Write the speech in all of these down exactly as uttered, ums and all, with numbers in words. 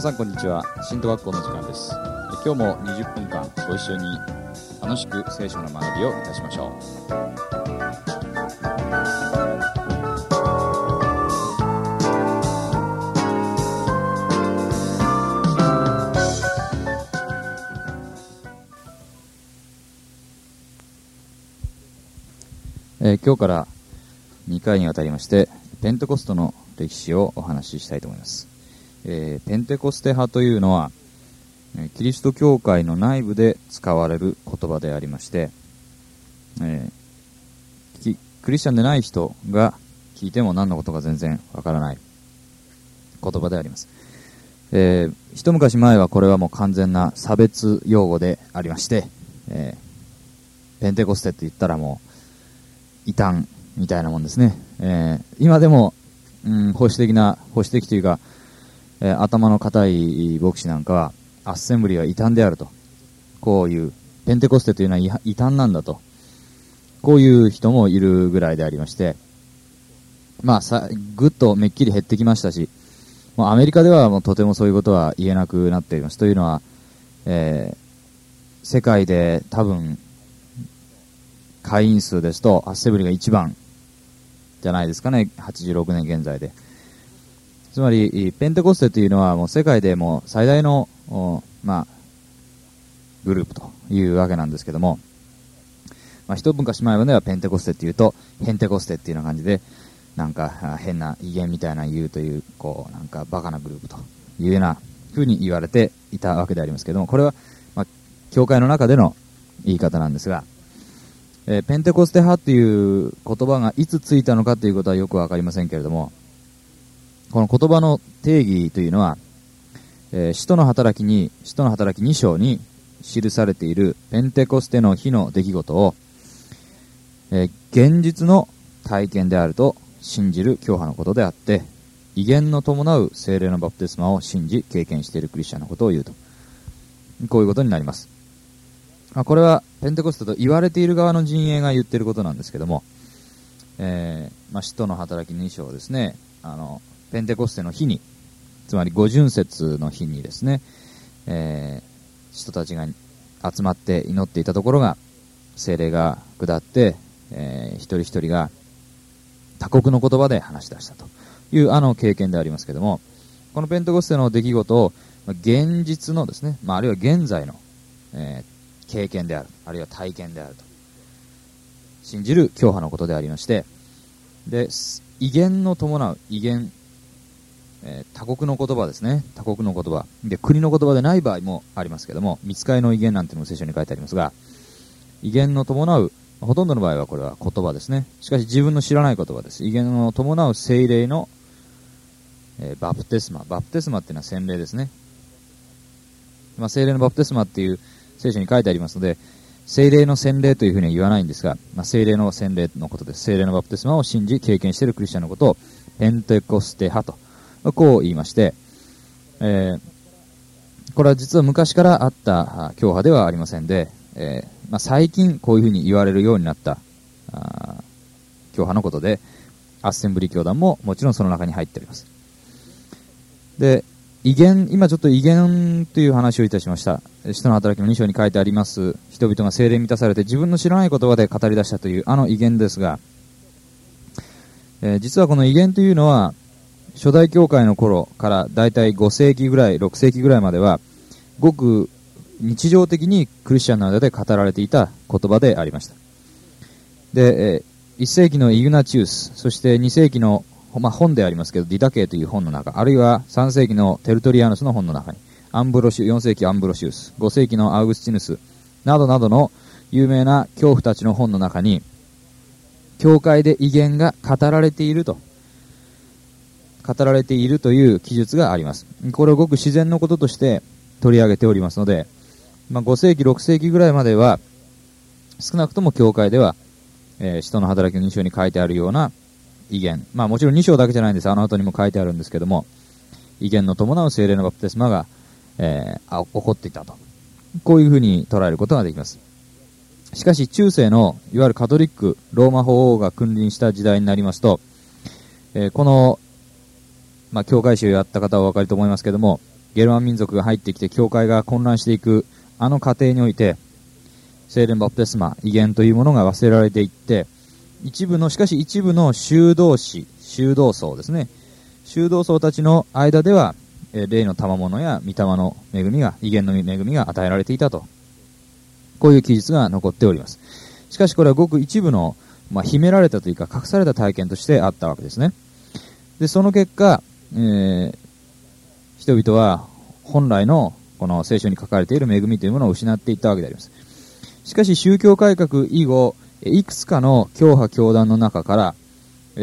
さんこんにちは。新都学校の時間です。今日もにじゅっぷんかんご一緒に楽しく聖書の学びをいたしましょう。えー、今日からにかいにわたりましてペンテコステの歴史をお話ししたいと思います。えー、ペンテコステ派というのはキリスト教会の内部で使われる言葉でありまして、えー、クリスチャンでない人が聞いても何のことか全然わからない言葉であります。えー、一昔前はこれはもう完全な差別用語でありまして、えー、ペンテコステって言ったらもう異端みたいなもんですね。えー、今でも、うん、保守的な保守的というか、えー、頭の固い牧師なんかはアッセンブリーは異端であると、こういうペンテコステというのは異端なんだと、こういう人もいるぐらいでありまして、まあさぐっとめっきり減ってきましたし、もうアメリカではもうとてもそういうことは言えなくなっています。というのは、えー、世界で多分会員数ですとアッセンブリーが一番じゃないですかね。はちじゅうろくねん現在で。つまりペンテコステというのはもう世界でも最大のまあグループというわけなんですけども、まあ、一昔前まではペンテコステっていうとヘンテコステっていうような感じでなんか変な威厳みたいな言うというこうなんかバカなグループというような風に言われていたわけでありますけども、これはまあ教会の中での言い方なんですが、えー、ペンテコステ派っていう言葉がいつついたのかということはよくわかりませんけれども、この言葉の定義というのは、えー、使徒の働きに使徒の働きに章に記されているペンテコステの日の出来事を、えー、現実の体験であると信じる教派のことであって、威厳の伴う聖霊のバプテスマを信じ経験しているクリスチャンのことを言うと、こういうことになります。まあ、これはペンテコステと言われている側の陣営が言っていることなんですけども、えーまあ、使徒の働きに章ですね、あのペンテコステの日に、つまり五巡節の日にですね、えー、人たちが集まって祈っていたところが聖霊が下って、えー、一人一人が他国の言葉で話し出したというあの経験でありますけども、このペンテコステの出来事を現実のですね、まあ、あるいは現在の、えー、経験である、あるいは体験であると信じる教派のことでありまして、で威厳の伴う威厳、えー、他国の言葉ですね、他国の言葉で国の言葉でない場合もありますけども、御使いの威厳なんていうのも聖書に書いてありますが、威厳の伴う、ほとんどの場合はこれは言葉ですね。しかし自分の知らない言葉です。威厳の伴う聖霊の、えー、バプテスマ、バプテスマっていうのは洗礼ですね。まあ、聖霊のバプテスマっていう聖書に書いてありますので、聖霊の洗礼というふうには言わないんですが、まあ、聖霊の洗礼のことです。聖霊のバプテスマを信じ経験しているクリスチャンのことをペンテコステ派とこう言いまして、えー、これは実は昔からあった教派ではありませんで、えーまあ、最近こういうふうに言われるようになったあ教派のことで、アッセンブリー教団ももちろんその中に入っております。で、威厳、今ちょっと威厳という話をいたしました。使徒の働きのに章に書いてあります、人々が聖霊に満たされて自分の知らない言葉で語り出したというあの威厳ですが、えー、実はこの威厳というのは初代教会の頃からだいたいご世紀ぐらい、ろく世紀ぐらいまではごく日常的にクリスチャンの間で語られていた言葉でありました。で、えー、いっ世紀のイグナチウス、そしてに世紀の、まあ、本でありますけどディダケイという本の中、あるいはさん世紀のテルトリアヌスの本の中に、アンブロシュよん世紀アンブロシウス、ご世紀のアウグスチヌスなどなどの有名な教父たちの本の中に教会で威厳が語られていると語られているという記述があります。これをごく自然のこととして取り上げておりますので、まあ、ご世紀ろく世紀ぐらいまでは少なくとも教会では、えー、使徒の働きのに章に書いてあるような威厳、まあもちろんに章だけじゃないんです。あの後にも書いてあるんですけども、威厳の伴う聖霊のバプテスマが、えー、起こっていたと、こういうふうに捉えることができます。しかし中世のいわゆるカトリックローマ法王が君臨した時代になりますと、えー、このまあ、教会史をやった方はお分かりと思いますけども、 ゲルマン民族が入ってきて教会が混乱していくあの過程において、聖霊バプテスマ、異言というものが忘れられていって、一部の、しかし一部の修道士、修道僧ですね。修道僧たちの間では、えー、霊の賜物や御霊の恵みが、異言の恵みが与えられていたと。こういう記述が残っております。しかしこれはごく一部の、まあ、秘められたというか隠された体験としてあったわけですね。で、その結果、えー、人々は本来のこの聖書に書かれている恵みというものを失っていったわけであります。しかし宗教改革以後、いくつかの教派教団の中から、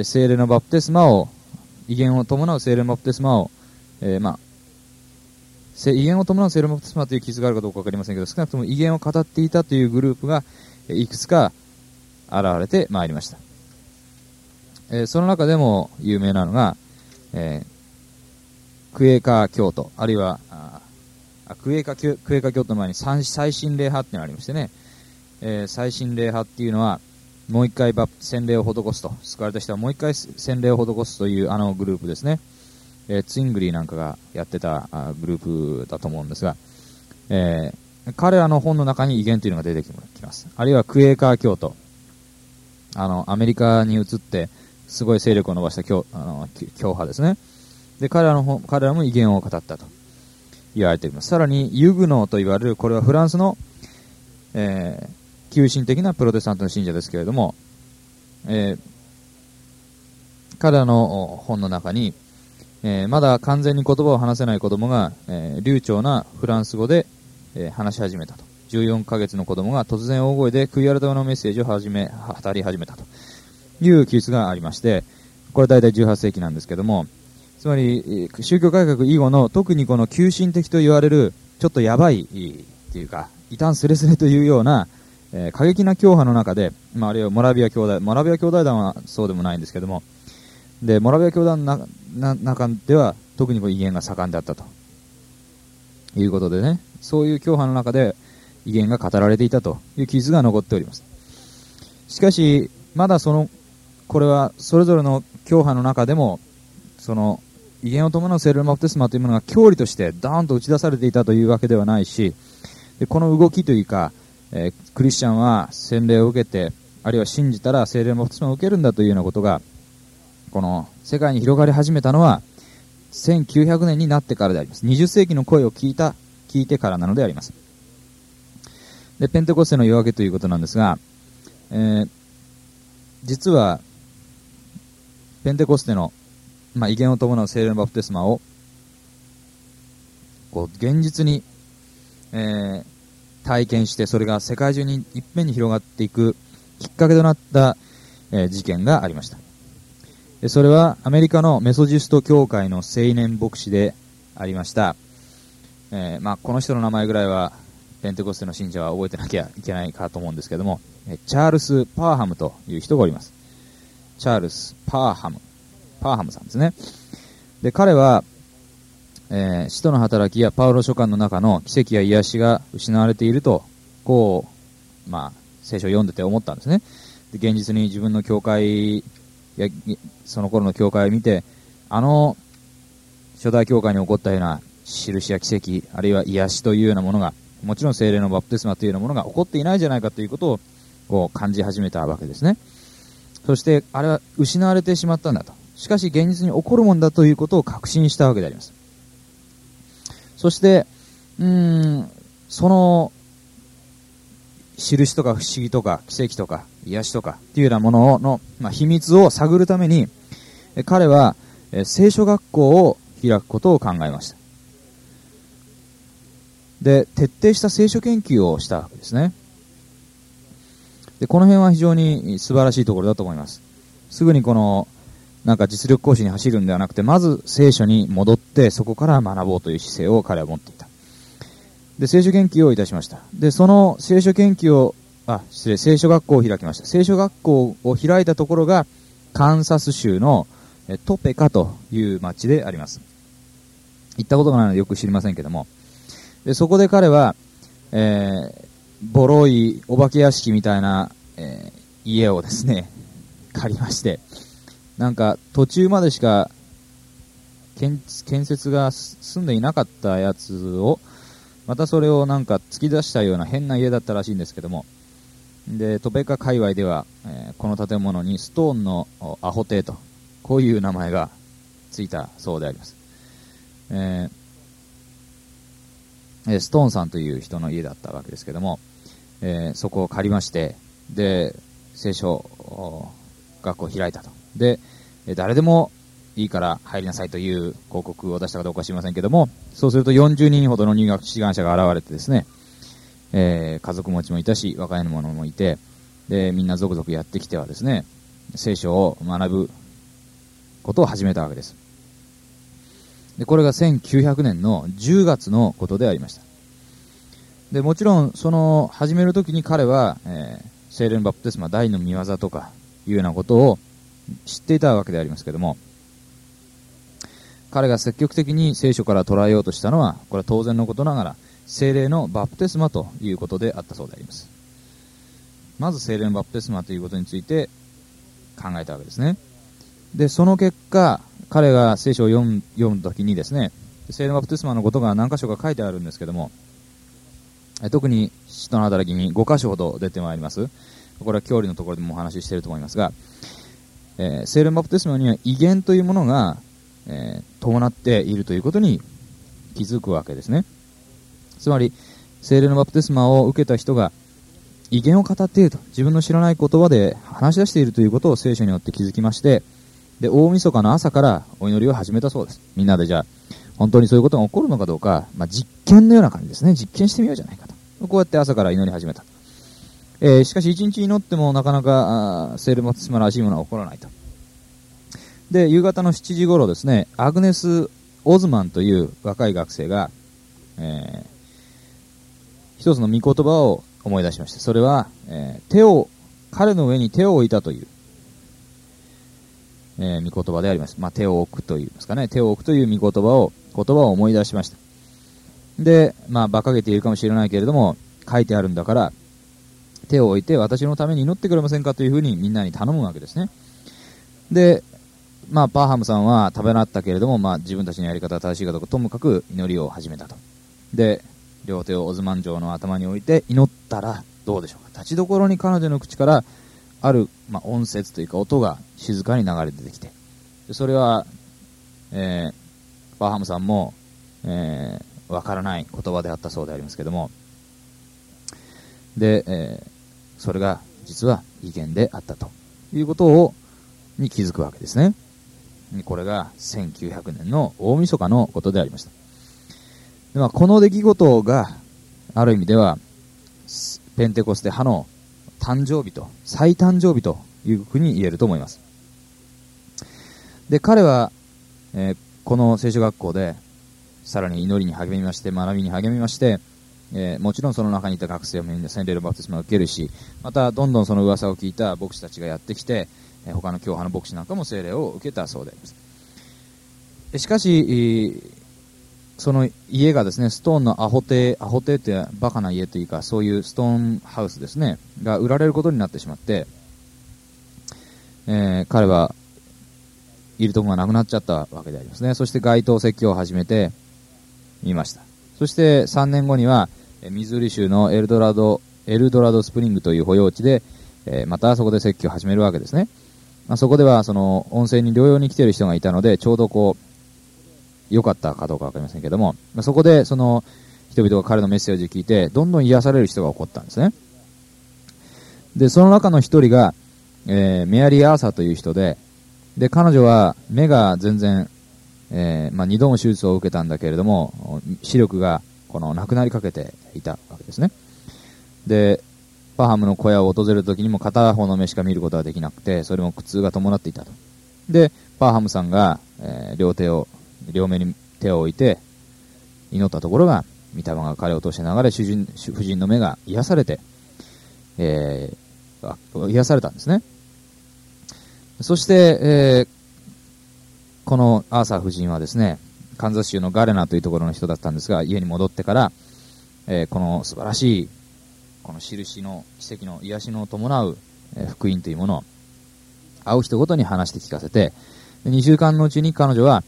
聖霊のバプテスマを、異言を伴う聖霊のバプテスマを、えー、まあ、異言を伴う聖霊のバプテスマという記述があるかどうかわかりませんけど、少なくとも異言を語っていたというグループがいくつか現れてまいりました。えー、その中でも有名なのが、えー、クエーカー教徒、あるいは、あクエーカー、クエーカー教徒の前に最新霊派っていうのがありましてね、えー、最新霊派っていうのは、もう一回洗礼を施すと、救われた人はもう一回洗礼を施すというあのグループですね。えー、ツイングリーなんかがやってたあグループだと思うんですが、えー、彼らの本の中に異言というのが出てきます。あるいはクエーカー教徒、あのアメリカに移ってすごい勢力を伸ばした 教, あの教派ですね。で、彼らの本、彼らも異言を語ったと言われています。さらにユグノーと言われる、これはフランスの、えー、急進的なプロテスタントの信者ですけれども、えー、彼らの本の中に、えー、まだ完全に言葉を話せない子供が、えー、流暢なフランス語で、えー、話し始めたと。じゅうよんかげつの子供が突然大声で悔い改めのメッセージを始め語り始めたという記述がありまして、これ大体じゅうはっせいきなんですけども、つまり宗教改革以後の特にこの急進的と言われるちょっとやばいっていうか異端スレスレというような、えー、過激な教派の中で、まあ、あるいはモラビア兄弟、モラビア兄弟団はそうでもないんですけども、でモラビア教団の中では特にこう異言が盛んであったということでね、そういう教派の中で異言が語られていたという記述が残っております。しかしまだそのこれはそれぞれの教派の中でもその異言を伴う聖霊のバプテスマというものが教理としてダーンと打ち出されていたというわけではないし、でこの動きというか、えー、クリスチャンは洗礼を受けてあるいは信じたら聖霊のバプテスマを受けるんだというようなことがこの世界に広がり始めたのはせんきゅうひゃくねんになってからであります。にじゅっせいきの声を聞いた聞いてからなのであります。でペンテコステの夜明けということなんですが、えー、実はペンテコステの、まあ、異言を伴う聖霊のバプテスマをこう現実に、えー、体験してそれが世界中にいっぺんに広がっていくきっかけとなった、えー、事件がありました。でそれはアメリカのメソジスト教会の青年牧師でありました、えーまあ、この人の名前ぐらいはペンテコステの信者は覚えてなきゃいけないかと思うんですけども、チャールス・パーハムという人がおります。チャールス・パーハムパーハムさんですね。で彼は、えー、使徒の働きやパウロ書簡の中の奇跡や癒しが失われているとこう、まあ、聖書を読んでて思ったんですね。で現実に自分の教会やその頃の教会を見て、あの初代教会に起こったような印や奇跡あるいは癒しというようなものが、もちろん聖霊のバプテスマというようなものが起こっていないじゃないかということをこう感じ始めたわけですね。そしてあれは失われてしまったんだと、しかし現実に起こるもんだということを確信したわけであります。そしてうーんその印とか不思議とか奇跡とか癒しとかっていうようなものの、まあ、秘密を探るために彼は聖書学校を開くことを考えました。で徹底した聖書研究をしたわけですね。でこの辺は非常に素晴らしいところだと思います。すぐにこのなんか実力行使に走るんではなくて、まず聖書に戻ってそこから学ぼうという姿勢を彼は持っていた。で聖書研究をいたしました。でその聖書研究をあ失礼聖書学校を開きました。聖書学校を開いたところがカンサス州のトペカという町であります。行ったことがないのでよく知りませんけども、でそこで彼は、えー、ボロいお化け屋敷みたいな、えー、家をですね借りまして、なんか途中までしか建設が住んでいなかったやつを、またそれをなんか突き出したような変な家だったらしいんですけども、で、トベカ界隈では、えー、この建物にストーンのアホ邸と、こういう名前がついたそうであります。えー、ストーンさんという人の家だったわけですけども、えー、そこを借りまして、で、聖書学校を開いたと。で、誰でもいいから入りなさいという広告を出したかどうか知りませんけども、そうするとよんじゅうにんほどの入学志願者が現れてですね、えー、家族持ちもいたし、若い者もいて、で、みんな続々やってきてはですね、聖書を学ぶことを始めたわけです。で、これがせんきゅうひゃくねんのじゅうがつのことでありました。で、もちろん、その、始めるときに彼は、えー、聖霊のバプテスマ大の御業とか、いうようなことを知っていたわけでありますけども、彼が積極的に聖書から捉えようとしたのは、これは当然のことながら、聖霊のバプテスマということであったそうであります。まず聖霊のバプテスマということについて考えたわけですね。で、その結果、彼が聖書を読む、読むときにですね、聖霊のバプテスマのことが何箇所か書いてあるんですけども、特に使徒の働きにご箇所ほど出てまいります。これは教理のところでもお話ししていると思いますが、えー、聖霊のバプテスマには威厳というものが、えー、伴っているということに気づくわけですね。つまり、聖霊のバプテスマを受けた人が威厳を語っていると、自分の知らない言葉で話し出しているということを聖書によって気づきまして、で、大晦日の朝からお祈りを始めたそうです。みんなでじゃあ、本当にそういうことが起こるのかどうか、まあ、実験のような感じですね。実験してみようじゃないかと。こうやって朝から祈り始めた。えー、しかし一日祈ってもなかなか聖霊のバプテスマらしいものは起こらないと。で、夕方のしちじ頃ですね、アグネス・オズマンという若い学生が、えー、一つの御言葉を思い出しました。それは、えー、手を、彼の上に手を置いたという、えー、御言葉であります。まあ、手を置くといいますかね、手を置くという御言葉を、言葉を思い出しました。で、まあ、馬鹿げているかもしれないけれども、書いてあるんだから、手を置いて私のために祈ってくれませんかというふうにみんなに頼むわけですね。で、まあ、パーハムさんは食べなったけれども、まあ、自分たちのやり方が正しいかどうかともかく祈りを始めたと。で、両手をオズマン城の頭に置いて祈ったらどうでしょうか。立ちどころに彼女の口からある、まあ、音節というか音が静かに流れて出てきて、でそれは、えー、パーハムさんも、えー、わからない言葉であったそうでありますけども、で、えー、それが実は威厳であったということをに気づくわけですね。これがせんきゅうひゃくねんの大晦日のことでありました。で、まあ、この出来事がある意味ではペンテコステ派の誕生日と再誕生日というふうに言えると思います。で、彼は、えー、この聖書学校でさらに祈りに励みまして、学びに励みまして、えー、もちろんその中にいた学生はみんな聖霊のバプテスマを受けるし、またどんどんその噂を聞いた牧師たちがやってきて、えー、他の教派の牧師なんかも聖霊を受けたそうであります。しかし、その家がですね、ストーンのアホ邸、アホ邸ってバカな家というか、そういうストーンハウスですね、が売られることになってしまって、えー、彼はいるところがなくなっちゃったわけでありますね。そして街頭説教を始めてみました。そしてさんねんごにはミズーリ州のエルドラドエルドラドスプリングという保養地で、えー、またそこで説教を始めるわけですね。まあ、そこではその温泉に療養に来ている人がいたので、ちょうどこう良かったかどうかわかりませんけども、まあ、そこでその人々が彼のメッセージを聞いてどんどん癒される人が起こったんですね。で、その中の一人が、えー、メアリー・アーサーという人で、で彼女は目が全然えーまあ、にども手術を受けたんだけれども、視力がこのなくなりかけていたわけですね。で、パハムの小屋を訪れるときにも片方の目しか見ることができなくて、それも苦痛が伴っていたと。で、パハムさんが、えー、両手を、両目に手を置いて祈ったところが、御霊が彼を通して流れ、主人、夫人の目が癒されて、えー、癒されたんですね。そして、えーこのアーサー夫人はですね、カンザス州のガレナというところの人だったんですが、家に戻ってから、えー、この素晴らしいこの印の奇跡の癒しの伴う、えー、福音というものを会う人ごとに話して聞かせて、にしゅうかんのうちに彼女は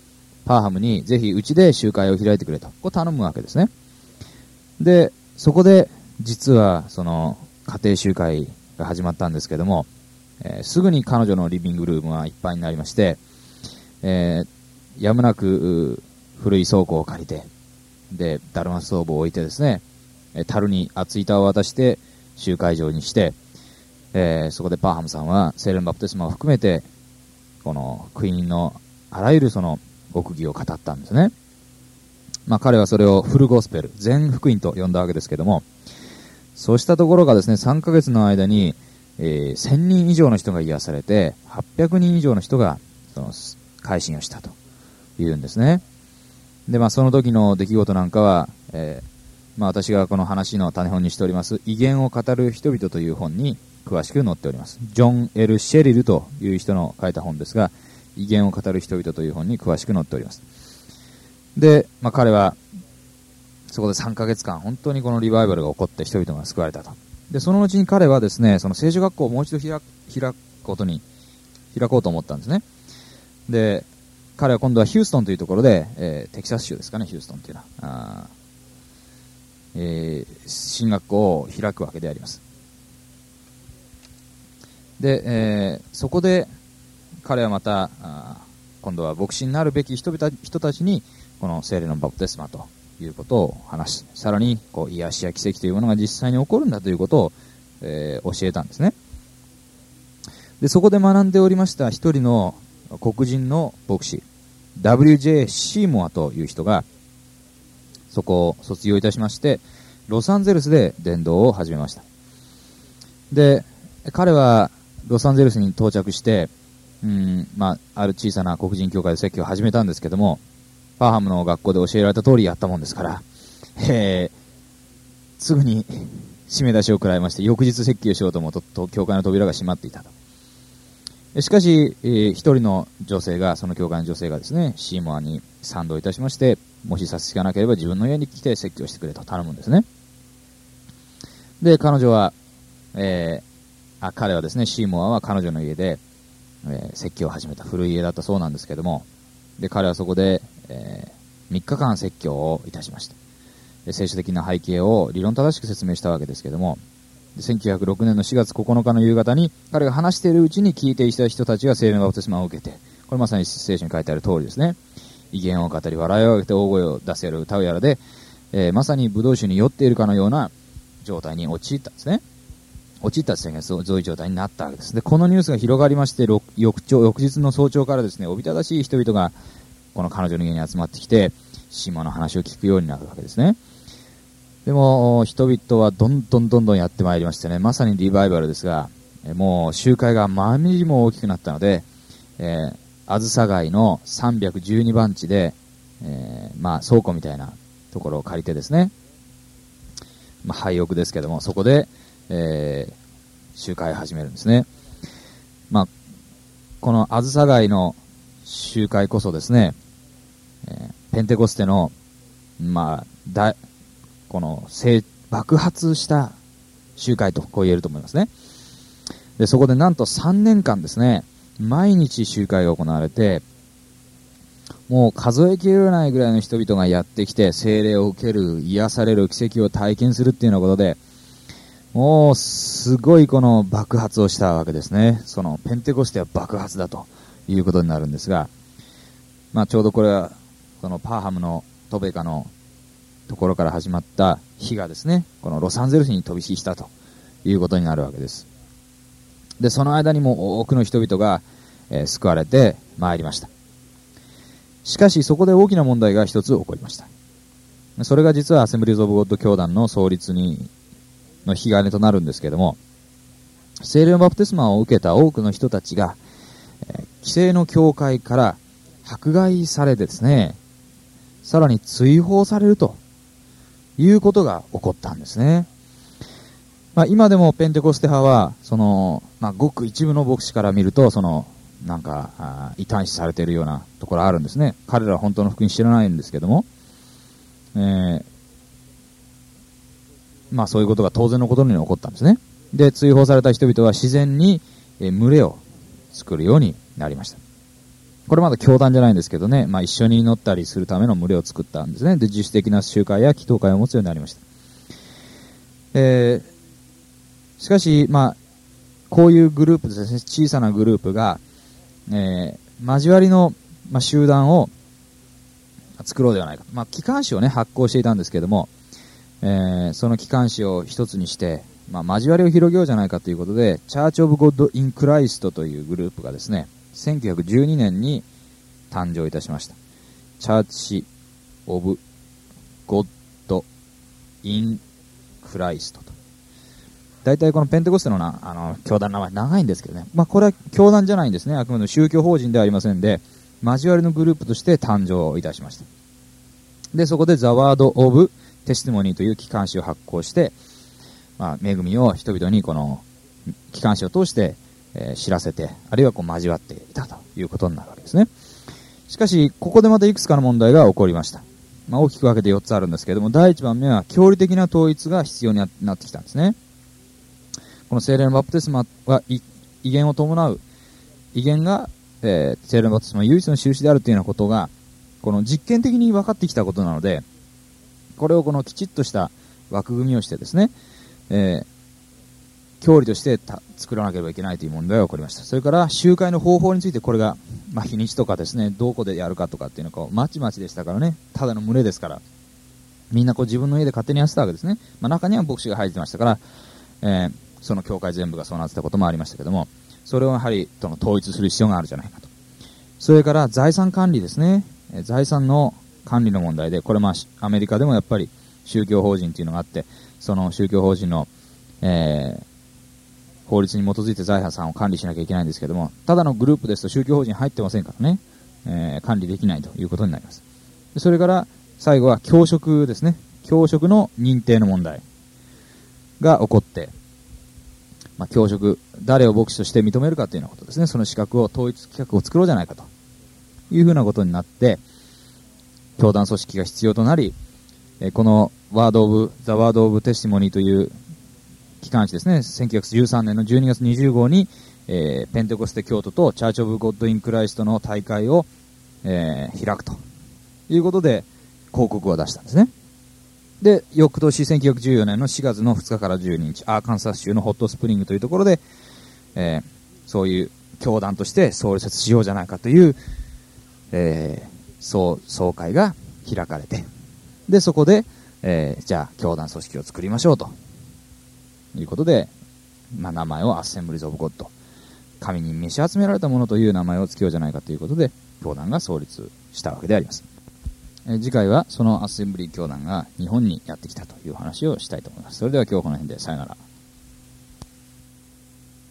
パーハムにぜひうちで集会を開いてくれと、こう頼むわけですね。で、そこで実はその家庭集会が始まったんですけども、えー、すぐに彼女のリビングルームはいっぱいになりまして、えー、やむなく古い倉庫を借りて、でダルマストーブを置いてですね、樽に熱い板を渡して集会場にして、えー、そこでパーハムさんは聖霊のバプテスマを含めてこの福音のあらゆるその奥義を語ったんですね。まあ彼はそれをフルゴスペル、全福音と呼んだわけですけども、そうしたところがですね、さんかげつの間に、えー、せんにん以上の人が癒されて、はっぴゃくにん以上の人がその改心をしたというんですね。で、まあその時の出来事なんかは、えー、まあ私がこの話の種本にしております、威厳を語る人々という本に詳しく載っております。ジョン・エル・シェリルという人の書いた本ですが、威厳を語る人々という本に詳しく載っております。で、まあ彼はそこでさんかげつかん本当にこのリバイバルが起こって人々が救われたと。で、その後に彼はですね、その聖書学校をもう一度開く、開くことに開こうと思ったんですね。で、彼は今度はヒューストンというところで、えー、テキサス州ですかね、ヒューストンというのは、あえー、進学校を開くわけであります。で、えー、そこで彼はまたあ今度は牧師になるべき人々人たちにこの聖霊のバプテスマということを話し、さらにこう癒しや奇跡というものが実際に起こるんだということを、えー、教えたんですね。で、そこで学んでおりました一人の黒人の牧師 ダブリュージェー シーモアという人がそこを卒業いたしまして、ロサンゼルスで伝道を始めました。で、彼はロサンゼルスに到着して、うん、まあ、ある小さな黒人教会で説教を始めたんですけども、パーハムの学校で教えられた通りやったもんですから、えー、すぐに締め出しを食らいまして、翌日説教しようと思うと、と教会の扉が閉まっていたと。しかし、えー、一人の女性が、その教会の女性がですね、シーモアに賛同いたしまして、もし差し支えなければ自分の家に来て説教してくれと頼むんですね。で、彼女は、えー、あ、彼はですね、シーモアは彼女の家で、えー、説教を始めた。古い家だったそうなんですけども、で、彼はそこで、えー、みっかかん説教をいたしました。で、聖書的な背景を理論正しく説明したわけですけども、でせんきゅうひゃくろくねんのしがつここのかの夕方に、彼が話しているうちに聞いていた人たちが聖霊のバプテスマを受けて、これまさに聖書に書いてある通りですね。威厳を語り、笑いを上げて大声を出せる歌うやらで、えー、まさにブドウ酒に酔っているかのような状態に陥ったんですね。陥った宣言、そういう状態になったわけです。で、このニュースが広がりまして、翌朝、翌日の早朝からですね、おびただしい人々がこの彼女の家に集まってきて、シーモアの話を聞くようになるわけですね。でも、人々はどんどんどんどんやってまいりましてね、まさにリバイバルですが、もう集会がまあみりも大きくなったので、えー、あずさ街のさんびゃくじゅうにばん地で、えー、まあ倉庫みたいなところを借りてですね、まあ廃屋ですけども、そこで、えー、集会を始めるんですね。まあ、このあずさ街の集会こそですね、えー、ペンテコステの、まあ、だ、この爆発した集会とこう言えると思いますね。で、そこでなんとさんねんかんですね、毎日集会が行われて、もう数えきれないぐらいの人々がやってきて、聖霊を受ける、癒される、奇跡を体験するっていうようなことで、もうすごいこの爆発をしたわけですね。そのペンテコステは爆発だということになるんですが、まあちょうどこれはそのパーハムのトベカのところから始まった火がですね、このロサンゼルスに飛び火したということになるわけです。で、その間にも多くの人々が、えー、救われてまいりました。しかしそこで大きな問題が一つ起こりました。それが実はアセンブリーズ・オブ・ゴッド教団の創立にの引き金となるんですけれども、聖霊のバプテスマを受けた多くの人たちが、えー、既成の教会から迫害されてですね、さらに追放されるということが起こったんですね。まあ、今でもペンテコステ派はその、まあ、ごく一部の牧師から見るとそのなんかあ異端視されているようなところあるんですね。彼らは本当の福音知らないんですけども、えー、まあそういうことが当然のことのように起こったんですね。で、追放された人々は自然に、えー、群れを作るようになりました。 これまだ教団じゃないんですけどね、まあ一緒に祈ったりするための群れを作ったんですね。で、自主的な集会や祈祷会を持つようになりました。えー、しかし、まあ、こういうグループですね、小さなグループが、えー、交わりの、まあ、集団を作ろうではないか。まあ、機関誌をね、発行していたんですけども、えー、その機関誌を一つにして、まあ、交わりを広げようじゃないかということで、チャーチオブゴッドインクライストというグループがですね、せんきゅうひゃくじゅうにねんに誕生いたしました。チャーチオブゴッドインクライストと。大体このペンテコステのな、あの、教団の名前長いんですけどね。まあ、これは教団じゃないんですね。あくまでも宗教法人ではありませんで、交わりのグループとして誕生いたしました。で、そこでザワードオブテスティモニーという機関誌を発行して、まあ、恵みを人々にこの機関誌を通して、えー、知らせて、あるいはこう交わっていたということになるわけですね。しかし、ここでまたいくつかの問題が起こりました。まあ、大きく分けてよっつあるんですけれども、第一番目は、教理的な統一が必要になってきたんですね。この聖霊のバプテスマは、威厳を伴う、威厳が、えー、聖霊のバプテスマの唯一の印であるというようなことが、この実験的に分かってきたことなので、これをこのきちっとした枠組みをしてですね、えー、教理としてた作らなければいけないという問題が起こりました。それから集会の方法について、これが、まあ、日にちとかですね、どこでやるかとかっていうのがまちまちでしたからね、ただの群れですから、みんなこう自分の家で勝手にやってたわけですね。まあ、中には牧師が入ってましたから、えー、その教会全部がそうなってたこともありましたけども、それをやはりとの統一する必要があるじゃないかと。それから財産管理ですね、えー、財産の管理の問題で、これまあアメリカでもやっぱり宗教法人っていうのがあって、その宗教法人の、えー法律に基づいて財産を管理しなきゃいけないんですけども、ただのグループですと宗教法人入ってませんからね、えー、管理できないということになります。それから最後は教職ですね。教職の認定の問題が起こって、まあ、教職、誰を牧師として認めるかというようなことですね。その資格を、統一規格を作ろうじゃないかというふうなことになって、教団組織が必要となり、えー、このワードオブ、ザワードオブテスティモニーという機関誌ですね、せんきゅうひゃくじゅうさんねんのじゅうにがつにじゅうごうに、えー、ペンテコステ教徒とチャーチオブゴッドインクライストの大会を、えー、開くということで広告を出したんですね。で、翌年せんきゅうひゃくじゅうよねんのしがつのふつかからじゅうににち、アーカンサス州のホットスプリングというところで、えー、そういう教団として創設しようじゃないかという、えー、総、総会が開かれて、で、そこで、えー、じゃあ教団組織を作りましょうとということで、まあ、名前をアッセンブリーズ・オブ・ゴッド、神に召し集められたものという名前を付けようじゃないかということで、教団が創立したわけであります。え次回はそのアッセンブリー教団が日本にやってきたという話をしたいと思います。それでは今日この辺でさよなら。